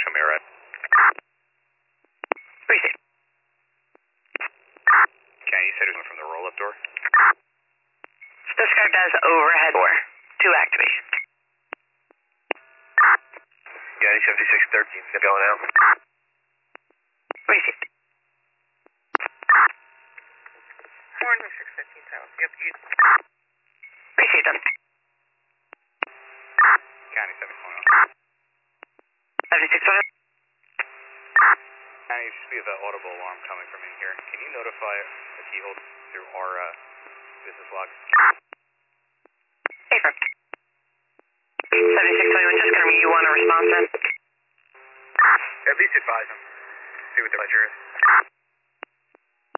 Come here, right? Receive. Ken, you said it was from the roll-up door? Described as overhead door. 2 activation. Yeah, 7613 is going out. Received. Horn 615 Silence. Yep, you. Received them. County 720. 7620. County, you should be the audible alarm coming from in here. Can you notify the keyhole through our business log? Paper. 7621, just confirm you want a response then? At least advise them. See what the ledger is.